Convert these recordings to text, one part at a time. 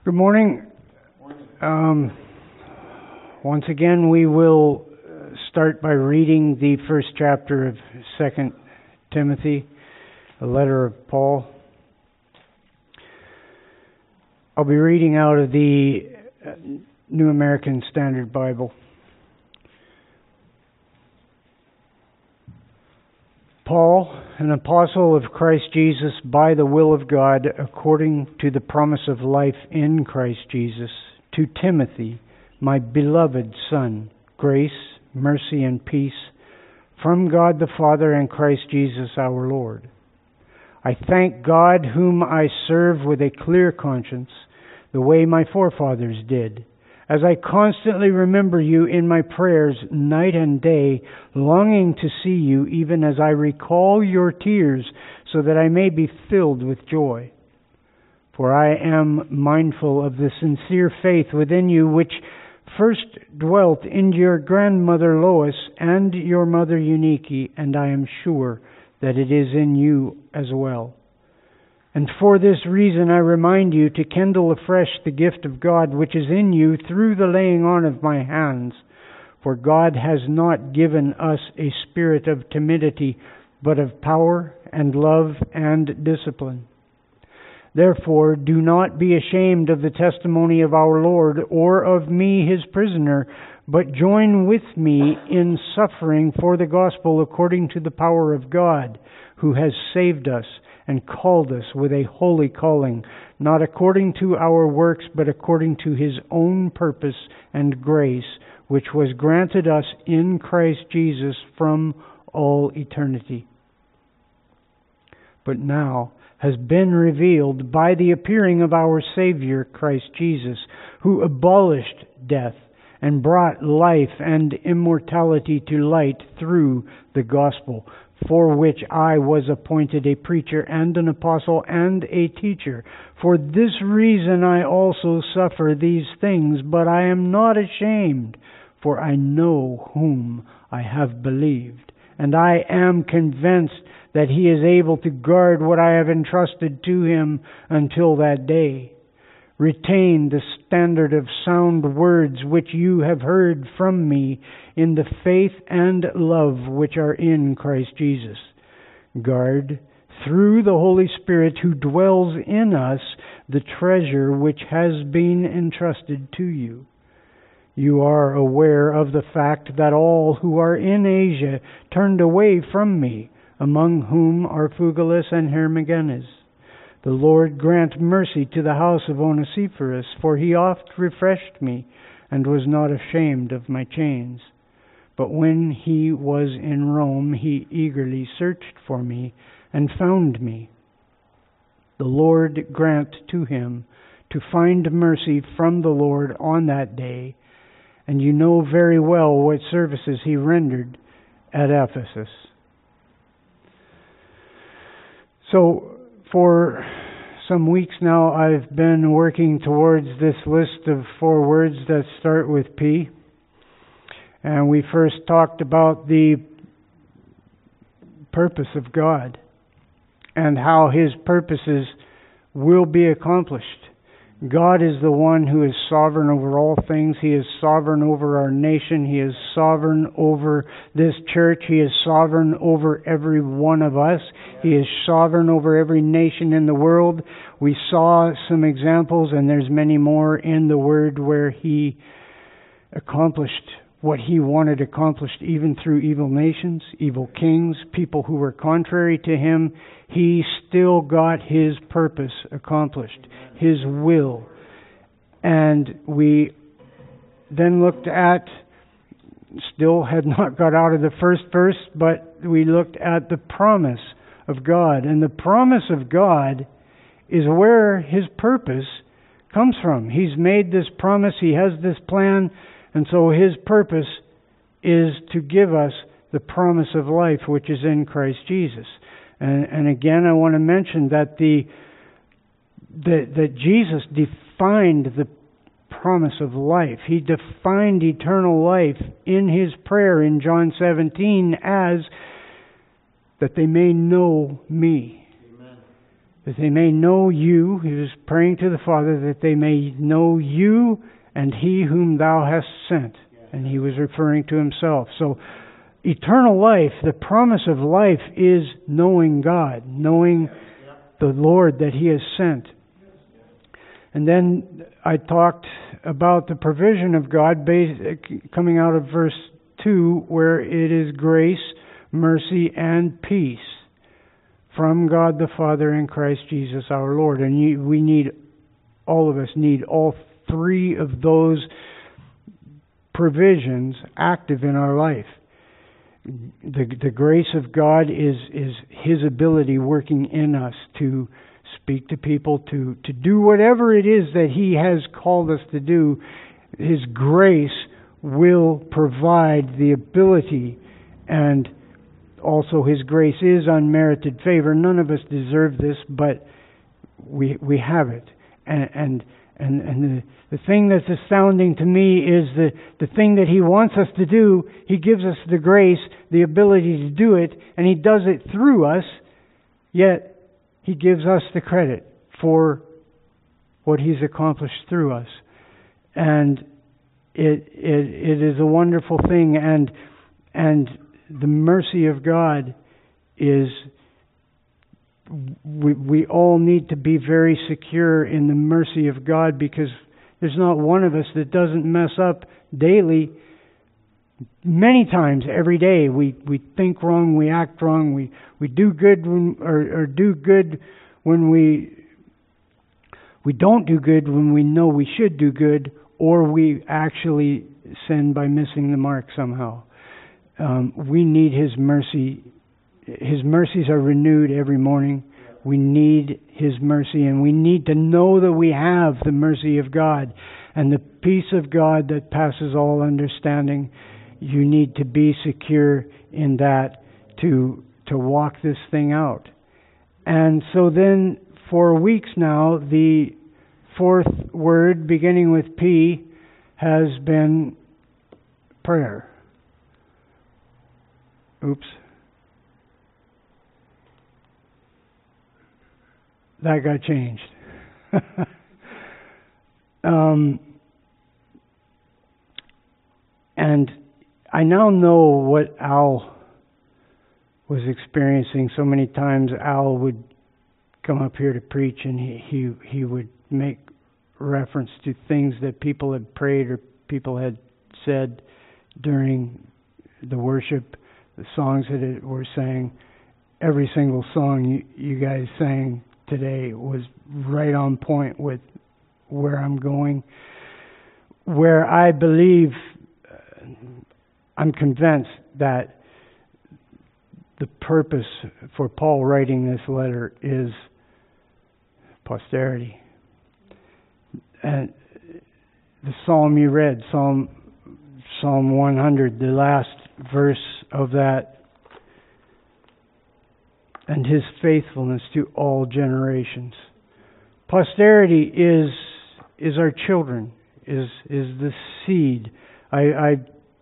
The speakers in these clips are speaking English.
Good morning. Once again, we will start by reading the first chapter of 2 Timothy, a letter of Paul. I'll be reading out of the New American Standard Bible. Paul, an apostle of Christ Jesus by the will of God, according to the promise of life in Christ Jesus, to Timothy, my beloved son, grace, mercy, and peace from God the Father and Christ Jesus our Lord. I thank God, whom I serve with a clear conscience, the way my forefathers did, as I constantly remember you in my prayers night and day, longing to see you, even as I recall your tears, so that I may be filled with joy. For I am mindful of the sincere faith within you, which first dwelt in your grandmother Lois and your mother Eunike, and I am sure that it is in you as well. And for this reason I remind you to kindle afresh the gift of God which is in you through the laying on of my hands. For God has not given us a spirit of timidity, but of power and love and discipline. Therefore, do not be ashamed of the testimony of our Lord or of me, his prisoner, but join with me in suffering for the gospel according to the power of God, who has saved us and called us with a holy calling, not according to our works, but according to his own purpose and grace, which was granted us in Christ Jesus from all eternity, but now has been revealed by the appearing of our Savior, Christ Jesus, who abolished death and brought life and immortality to light through the gospel, for which I was appointed a preacher and an apostle and a teacher. For this reason I also suffer these things, but I am not ashamed, for I know whom I have believed, and I am convinced that he is able to guard what I have entrusted to him until that day. Retain the standard of sound words which you have heard from me in the faith and love which are in Christ Jesus. Guard, through the Holy Spirit who dwells in us, the treasure which has been entrusted to you. You are aware of the fact that all who are in Asia turned away from me, among whom are Phygelus and Hermogenes. The Lord grant mercy to the house of Onesiphorus, for he oft refreshed me, and was not ashamed of my chains. But when he was in Rome, he eagerly searched for me, and found me. The Lord grant to him to find mercy from the Lord on that day, and you know very well what services he rendered at Ephesus. So, for some weeks now, I've been working towards this list of 4 words that start with P. And we first talked about the purpose of God and how his purposes will be accomplished. God is the one who is sovereign over all things. He is sovereign over our nation. He is sovereign over this church. He is sovereign over every one of us. He is sovereign over every nation in the world. We saw some examples, and there's many more in the Word where he accomplished what he wanted accomplished, even through evil nations, evil kings, people who were contrary to him. He still got his purpose accomplished, his will. And we then looked at, still had not got out of the first verse, but we looked at the promise of God. And the promise of God is where his purpose comes from. He's made this promise, he has this plan, and so his purpose is to give us the promise of life which is in Christ Jesus. And again, I want to mention that that Jesus defined the promise of life. He defined eternal life in his prayer in John 17 as that they may know me. Amen. that they may know you. He was praying to the Father that they may know you and He whom thou hast sent. And he was referring to himself. So eternal life, the promise of life, is knowing God, knowing the Lord that He has sent. And then I talked about the provision of God coming out of verse 2, where it is grace, mercy, and peace from God the Father and Christ Jesus our Lord. And we need, all of us need all three of those provisions active in our life. The grace of God is His ability working in us to speak to people, to do whatever it is that He has called us to do. His grace will provide the ability, and also His grace is unmerited favor. None of us deserve this, but we have it. And the thing that's astounding to me is the thing that He wants us to do. He gives us the grace, the ability to do it, and He does it through us, yet He gives us the credit for what He's accomplished through us. And it is a wonderful thing, and the mercy of God is, we all need to be very secure in the mercy of God, because there's not one of us that doesn't mess up daily. Many times, every day, we think wrong, we act wrong, we do good or do good when we don't do good when we know we should do good, or we actually sin by missing the mark somehow. We need His mercy. His mercies are renewed every morning. We need His mercy, and we need to know that we have the mercy of God and the peace of God that passes all understanding. You need to be secure in that to walk this thing out. And so then, for weeks now, the fourth word, beginning with P, has been prayer. Oops. That got changed. And I now know what Al was experiencing. So many times Al would come up here to preach, and he would make reference to things that people had prayed or people had said during the worship, the songs that were sang. Every single song you guys sang today was right on point with where I'm going, where I believe, I'm convinced that the purpose for Paul writing this letter is posterity. And the psalm you read, Psalm 100, the last verse of that, and His faithfulness to all generations. Posterity is our children, is the seed. I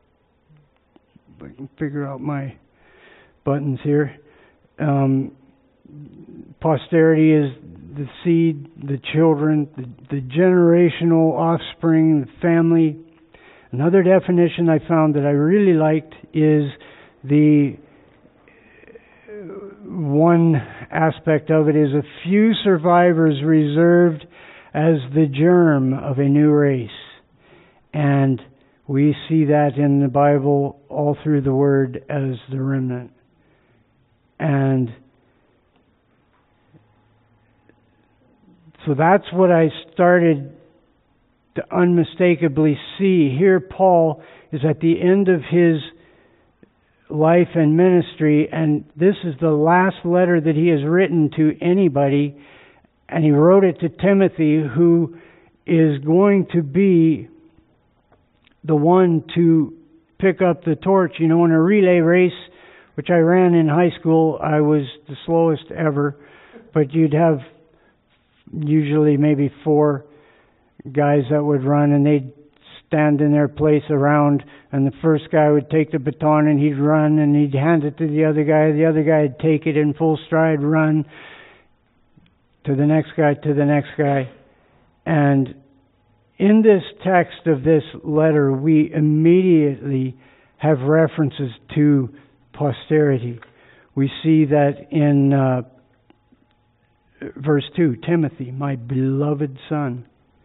can figure out my buttons here. Posterity is the seed, the children, the generational offspring, the family. Another definition I found that I really liked is the one aspect of it is a few survivors reserved as the germ of a new race. And we see that in the Bible all through the Word as the remnant. And so that's what I started to unmistakably see. Here Paul is at the end of his life and ministry, and this is the last letter that he has written to anybody, and he wrote it to Timothy, who is going to be the one to pick up the torch. You know, in a relay race, which I ran in high school, I was the slowest ever, but you'd have usually maybe 4 guys that would run, and they'd stand in their place around, and the first guy would take the baton and he'd run, and he'd hand it to the other guy would take it in full stride, run. to the next guy, to the next guy. And in this text of this letter, we immediately have references to posterity. We see that in verse 2, Timothy, my beloved son.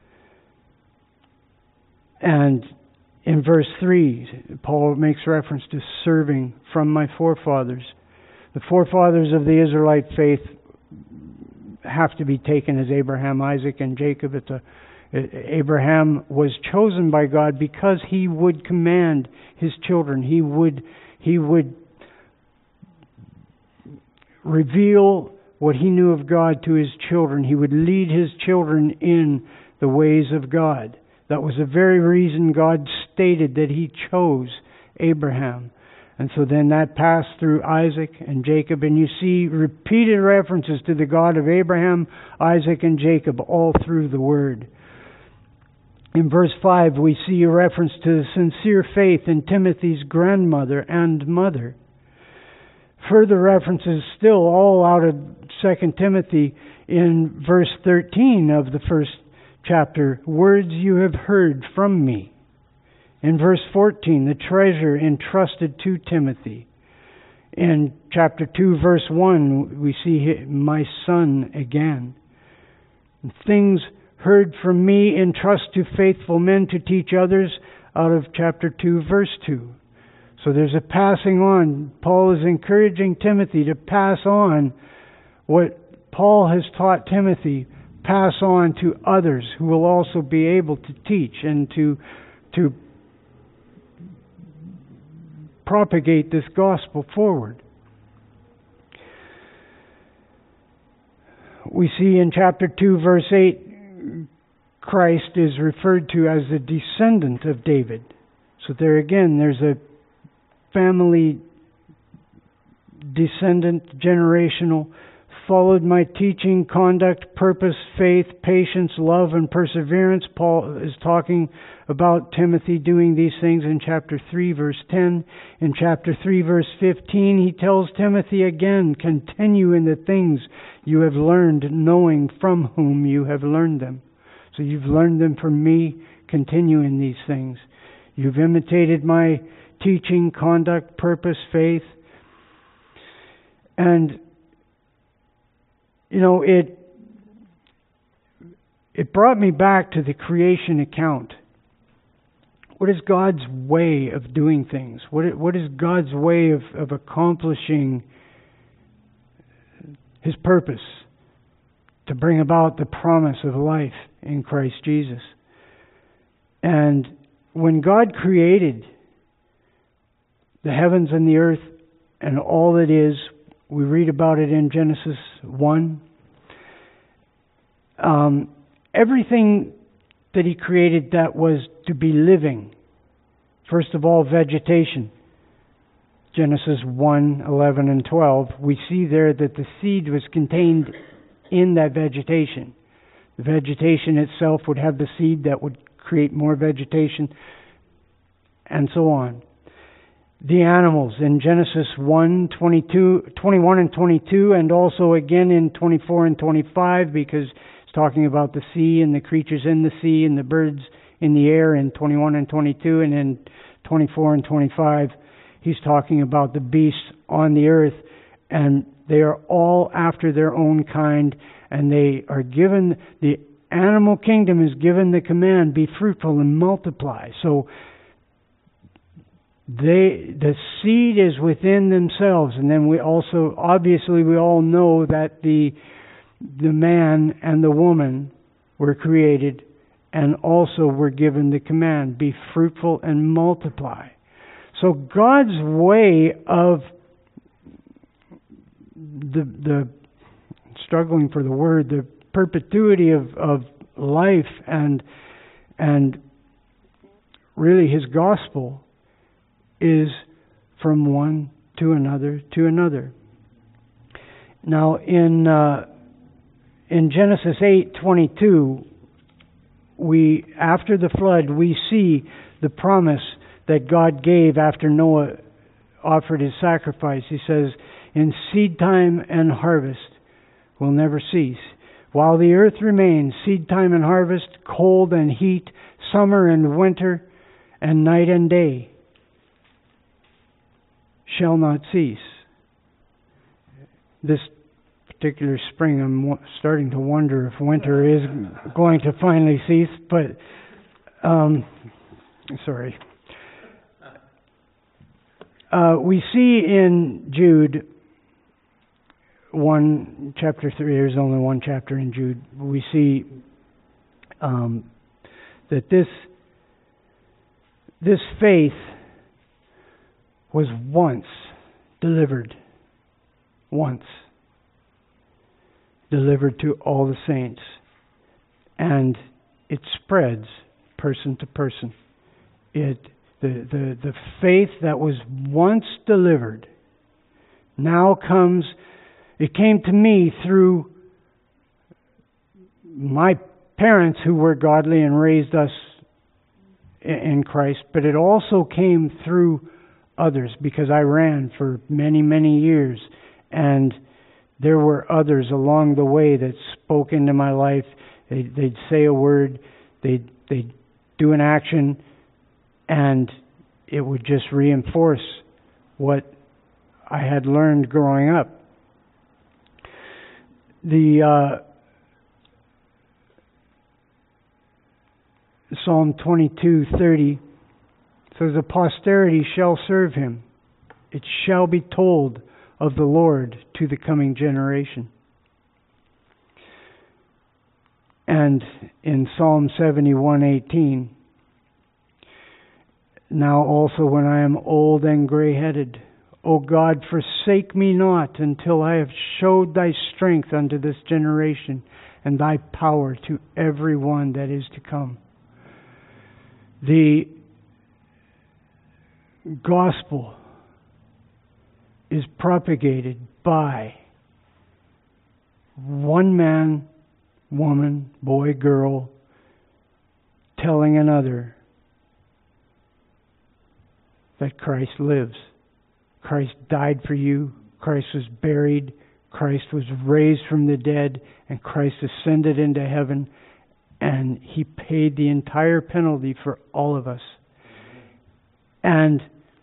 And in verse 3, Paul makes reference to serving from my forefathers. The forefathers of the Israelite faith have to be taken as Abraham, Isaac, and Jacob. Abraham was chosen by God because he would command his children. He would reveal what he knew of God to his children. He would lead his children in the ways of God. That was the very reason God stated that he chose Abraham. And so then that passed through Isaac and Jacob. And you see repeated references to the God of Abraham, Isaac, and Jacob all through the Word. In verse 5, we see a reference to the sincere faith in Timothy's grandmother and mother. Further references still all out of 2 Timothy in verse 13 of the first chapter. Words you have heard from me. In verse 14, the treasure entrusted to Timothy. In chapter 2, verse 1, we see my son again. Things heard from me entrust to faithful men to teach others out of chapter 2, verse 2. So there's a passing on. Paul is encouraging Timothy to pass on what Paul has taught Timothy, pass on to others who will also be able to teach and to propagate this gospel forward. We see in chapter 2, verse 8, Christ is referred to as the descendant of David. So there again, there's a family descendant, generational, followed my teaching, conduct, purpose, faith, patience, love, and perseverance. Paul is talking about Timothy doing these things in chapter 3, verse 10. In chapter 3, verse 15, he tells Timothy again, continue in the things you have learned, knowing from whom you have learned them. So you've learned them from me, continue in these things. You've imitated my teaching, conduct, purpose, faith. And it brought me back to the creation account. What is God's way of doing things? What is God's way of accomplishing His purpose to bring about the promise of life in Christ Jesus? And when God created the heavens and the earth and all that is, we read about it in Genesis 1. Everything that He created that was to be living. First of all, vegetation. Genesis 1, 11, and 12. We see there that the seed was contained in that vegetation. The vegetation itself would have the seed that would create more vegetation, and so on. The animals in Genesis 1, 21 and 22, and also again in 24 and 25, because it's talking about the sea and the creatures in the sea and the birds in the air in 21 and 22, and in 24 and 25, he's talking about the beasts on the earth, and they are all after their own kind, and they are given, the animal kingdom is given the command, be fruitful and multiply. So the seed is within themselves, and then we also, obviously we all know that the man and the woman were created and also were given the command, be fruitful and multiply. So God's way of the struggling for the word, the perpetuity of life and really His gospel is from one to another to another. Now in Genesis 8:22, after the flood, we see the promise that God gave after Noah offered his sacrifice. He says, in seed time and harvest will never cease. While the earth remains, seed time and harvest, cold and heat, summer and winter, and night and day shall not cease. This particular spring, I'm starting to wonder if winter is going to finally cease, but sorry. We see in Jude 1, chapter 3, there's only one chapter in Jude, we see that this faith was once delivered to all the saints, and it spreads person to person. The faith that was once delivered now comes. It came to me through my parents who were godly and raised us in Christ, but it also came through others, because I ran for many, many years, and there were others along the way that spoke into my life. They'd say a word, they'd do an action, and it would just reinforce what I had learned growing up. The Psalm 22:30 says, "A posterity shall serve him. It shall be told of the Lord to the coming generation." And in Psalm 71:18, "Now also when I am old and gray-headed, O God, forsake me not until I have showed thy strength unto this generation, and thy power to every one that is to come." The gospel is propagated by one man, woman, boy, girl, telling another that Christ lives. Christ died for you. Christ was buried. Christ was raised from the dead. And Christ ascended into heaven. And He paid the entire penalty for all of us. And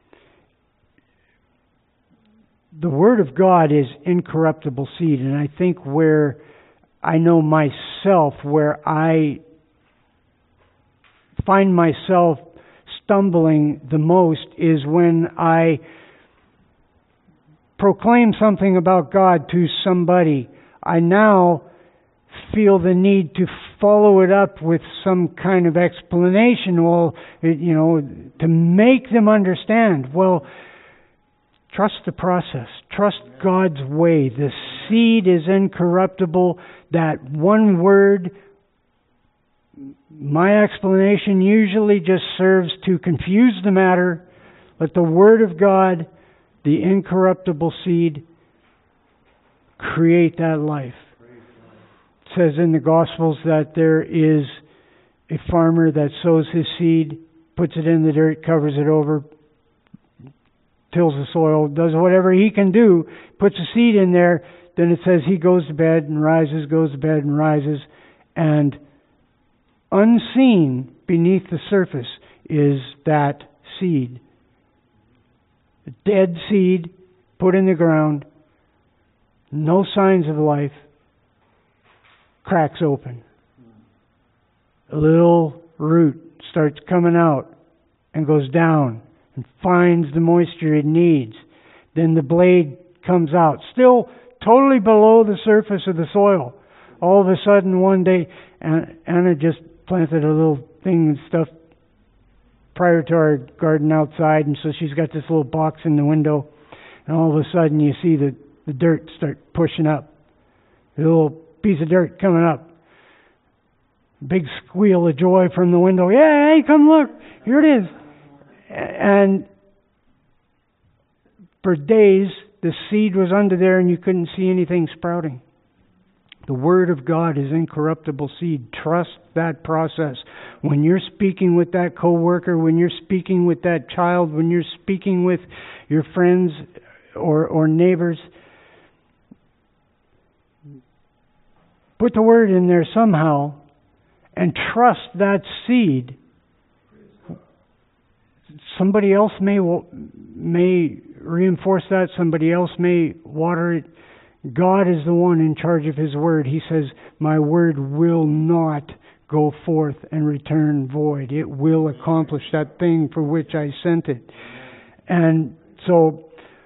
the Word of God is incorruptible seed. And I think where I know myself, where I find myself stumbling the most, is when I proclaim something about God to somebody. I now feel the need to follow it up with some kind of explanation, well, to make them understand. Well, trust the process. Trust God's way. The seed is incorruptible. That one word, my explanation usually just serves to confuse the matter. Let the Word of God, the incorruptible seed, create that life. It says in the Gospels that there is a farmer that sows his seed, puts it in the dirt, covers it over, tills the soil, does whatever he can do, puts a seed in there. Then it says he goes to bed and rises, goes to bed and rises, and unseen beneath the surface is that seed. A dead seed put in the ground, no signs of life, cracks open. A little root starts coming out and goes down and finds the moisture it needs. Then the blade comes out, still totally below the surface of the soil. All of a sudden one day, Anna just planted a little thing and stuff prior to our garden outside, and so she's got this little box in the window, and all of a sudden you see the dirt start pushing up. A little piece of dirt coming up. Big squeal of joy from the window. Yeah, hey, come look. Here it is. And for days, the seed was under there and you couldn't see anything sprouting. The Word of God is incorruptible seed. Trust that process. When you're speaking with that coworker, when you're speaking with that child, when you're speaking with your friends or neighbors, put the word in there somehow and trust that seed. Somebody else may reinforce that. Somebody else may water it. God is the one in charge of His word. He says, my word will not go forth and return void. It will accomplish that thing for which I sent it. And so,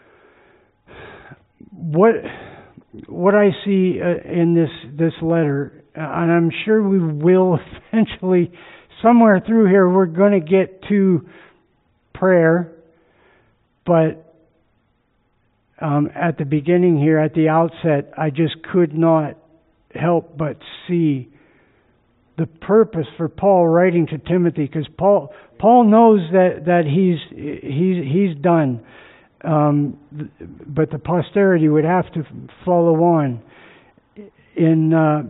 what I see in this letter, and I'm sure we will eventually, somewhere through here, we're going to get to prayer, but at the beginning here, at the outset, I just could not help but see the purpose for Paul writing to Timothy, because Paul knows that he's done, but the posterity would have to follow on. In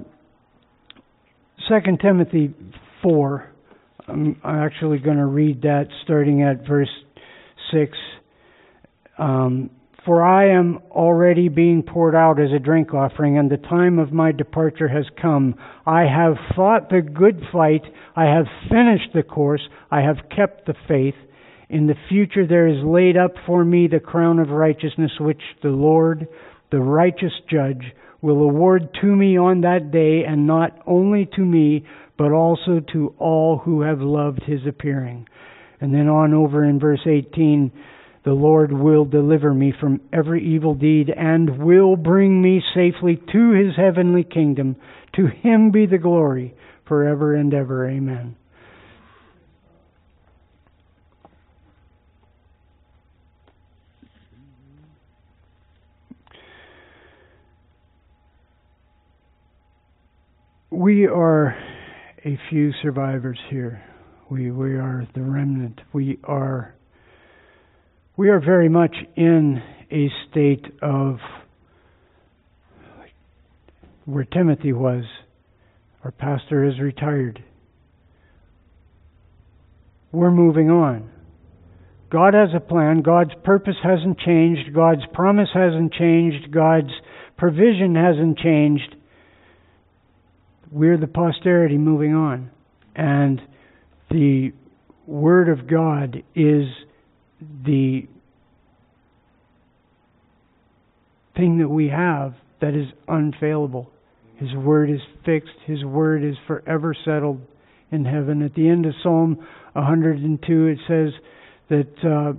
2 Timothy 4, I'm actually going to read that starting at verse 6. For I am already being poured out as a drink offering, and the time of my departure has come. I have fought the good fight. I have finished the course. I have kept the faith. In the future there is laid up for me the crown of righteousness, which the Lord, the righteous judge, will award to me on that day, and not only to me, but also to all who have loved His appearing. And then on over in verse 18, the Lord will deliver me from every evil deed and will bring me safely to His heavenly kingdom. To Him be the glory forever and ever. Amen. We are a few survivors here. We are the remnant. We are very much in a state of where Timothy was. Our pastor is retired. We're moving on. God has a plan. God's purpose hasn't changed. God's promise hasn't changed. God's provision hasn't changed. We're the posterity moving on. And the Word of God is the thing that we have that is unfailable. His Word is fixed. His Word is forever settled in heaven. At the end of Psalm 102, it says that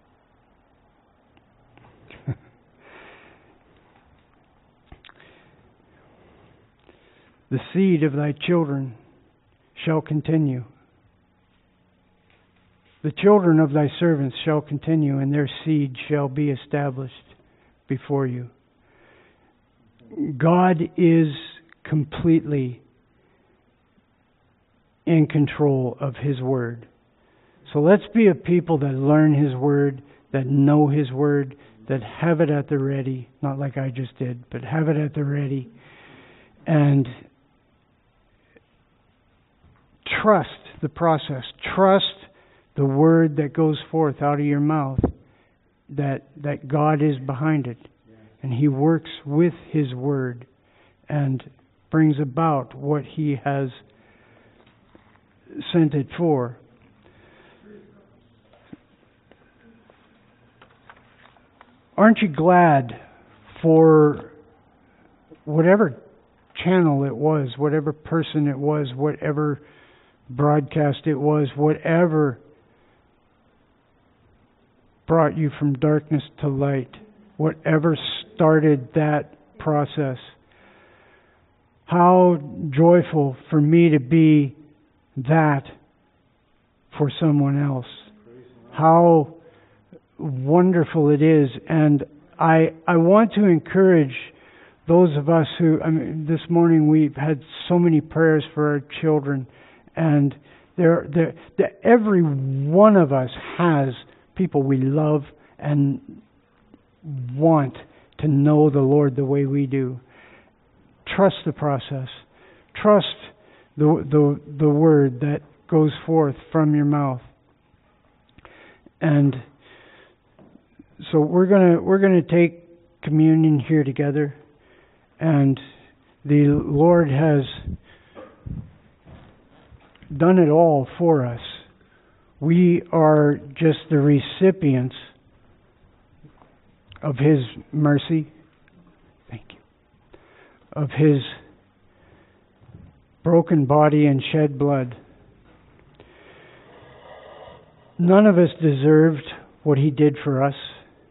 the seed of thy children shall continue. The children of thy servants shall continue, and their seed shall be established before you. God is completely in control of His Word. So let's be a people that learn His Word, that know His Word, that have it at the ready. Not like I just did, but have it at the ready. And trust the process. Trust the word that goes forth out of your mouth, that God is behind it. And He works with His Word and brings about what He has sent it for. Aren't you glad for whatever channel it was, whatever person it was, whatever broadcast it was, whatever brought you from darkness to light, whatever started that process? How joyful for me to be that for someone else. How wonderful it is. And I want to encourage those of us who, this morning we've had so many prayers for our children, and every one of us has people we love and want to know the Lord the way we do. Trust the process. Trust the word that goes forth from your mouth. And so we're gonna take communion here together, and The Lord has done it all for us. We are just the recipients of His mercy. Thank you. Of His broken body and shed blood. None of us deserved what He did for us.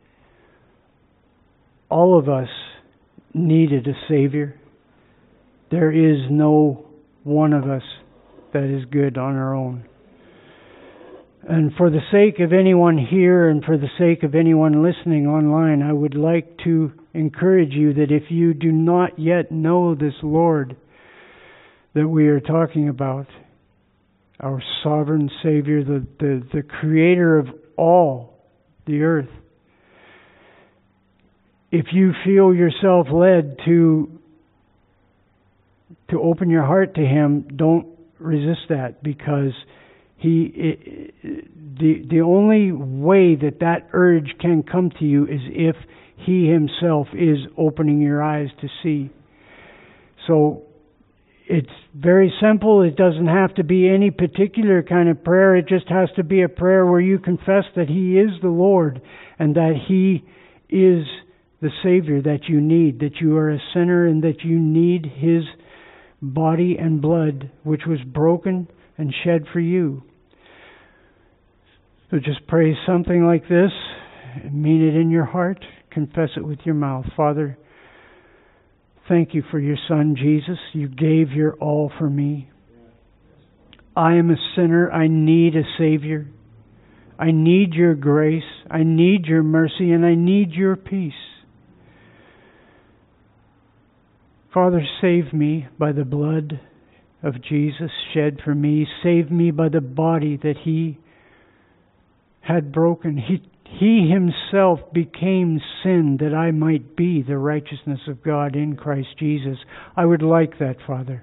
All of us needed a Savior. There is no one of us that is good on our own. And for the sake of anyone here and for the sake of anyone listening online, I would like to encourage you that if you do not yet know this Lord that we are talking about, our sovereign Savior, the Creator of all the earth, if you feel yourself led to open your heart to Him, don't resist that, because the only way that urge can come to you is if He Himself is opening your eyes to see. So it's very simple. It doesn't have to be any particular kind of prayer. It just has to be a prayer where you confess that He is the Lord and that He is the Savior that you need, that you are a sinner and that you need His body and blood, which was broken and shed for you. So just pray something like this, mean it in your heart, confess it with your mouth. Father, thank you for your Son, Jesus. You gave your all for me. I am a sinner. I need a Savior. I need your grace. I need your mercy, and I need your peace. Father, save me by the blood of Jesus shed for me. Save me by the body that He had broken. He Himself became sin that I might be the righteousness of God in Christ Jesus. I would like that, Father.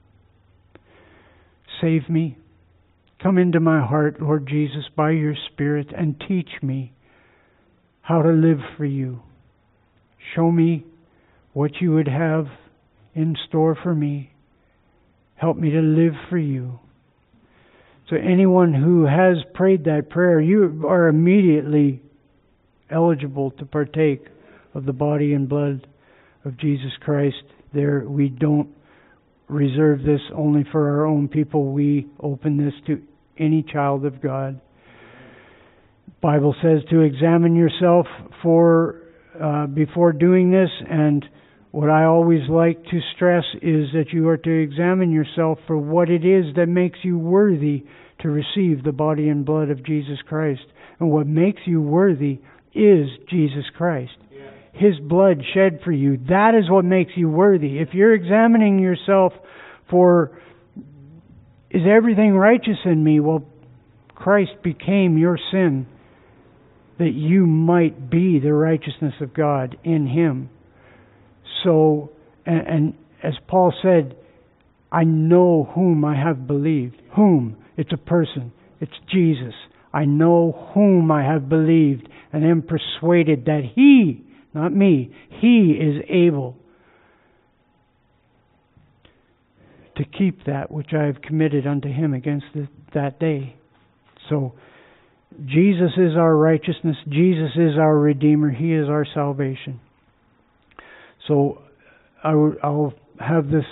Save me. Come into my heart, Lord Jesus, by your Spirit, and teach me how to live for you. Show me what you would have in store for me. Help me to live for you. So anyone who has prayed that prayer, you are immediately eligible to partake of the body and blood of Jesus Christ. There, we don't reserve this only for our own people. We open this to any child of God. The Bible says to examine yourself before doing this, and what I always like to stress is that you are to examine yourself for what it is that makes you worthy to receive the body and blood of Jesus Christ. And what makes you worthy is Jesus Christ. Yeah. His blood shed for you. That is what makes you worthy. If you're examining yourself for, is everything righteous in me? Well, Christ became your sin that you might be the righteousness of God in Him. So, and as Paul said, I know whom I have believed. Whom? It's a person. It's Jesus. I know whom I have believed and am persuaded that He, not me, He is able to keep that which I have committed unto Him against that day. So, Jesus is our righteousness. Jesus is our Redeemer. He is our salvation. So I'll have this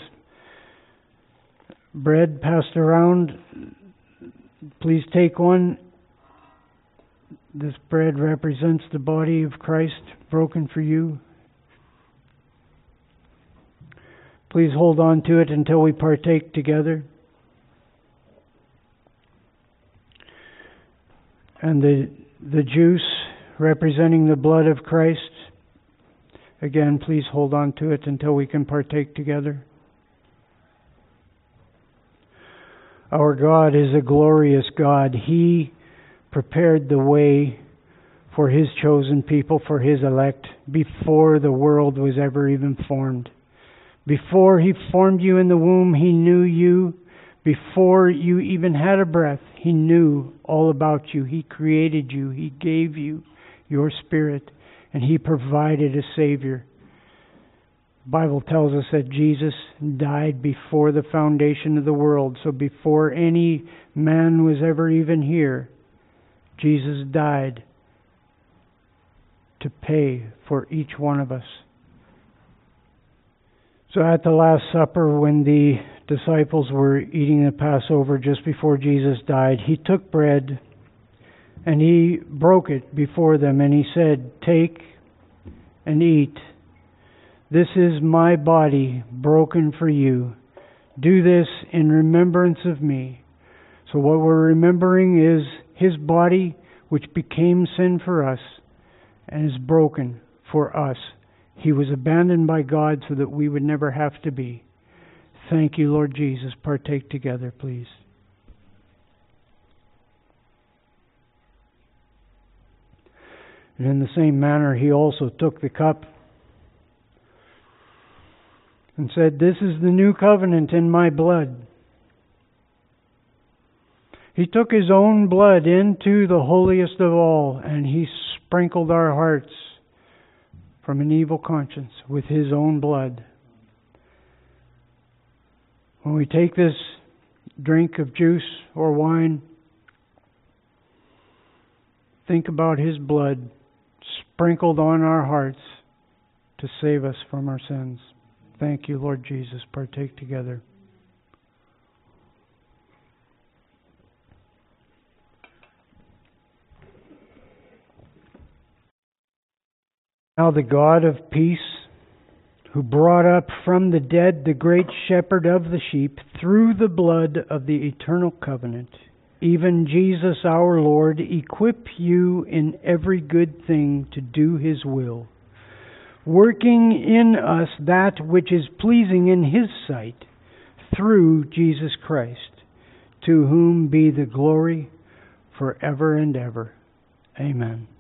bread passed around. Please take one. This bread represents the body of Christ broken for you. Please hold on to it until we partake together. And the juice representing the blood of Christ. Again, please hold on to it until we can partake together. Our God is a glorious God. He prepared the way for His chosen people, for His elect, before the world was ever even formed. Before He formed you in the womb, He knew you. Before you even had a breath, He knew all about you. He created you. He gave you your spirit. And He provided a Savior The Bible tells us that Jesus died before the foundation of the world. So before any man was ever even here, Jesus died to pay for each one of us. So at the Last Supper, when the disciples were eating the Passover just before Jesus died, He took bread and He broke it before them and He said, "Take and eat. This is my body broken for you. Do this in remembrance of me." So what we're remembering is His body, which became sin for us and is broken for us. He was abandoned by God so that we would never have to be. Thank you, Lord Jesus. Partake together, please. And in the same manner, He also took the cup and said, "This is the new covenant in my blood." He took His own blood into the holiest of all, and He sprinkled our hearts from an evil conscience with His own blood. When we take this drink of juice or wine, think about His blood sprinkled on our hearts to save us from our sins. Thank you, Lord Jesus. Partake together. Now the God of peace, who brought up from the dead the great shepherd of the sheep through the blood of the eternal covenant, even Jesus our Lord, equip you in every good thing to do His will, working in us that which is pleasing in His sight, through Jesus Christ, to whom be the glory forever and ever. Amen.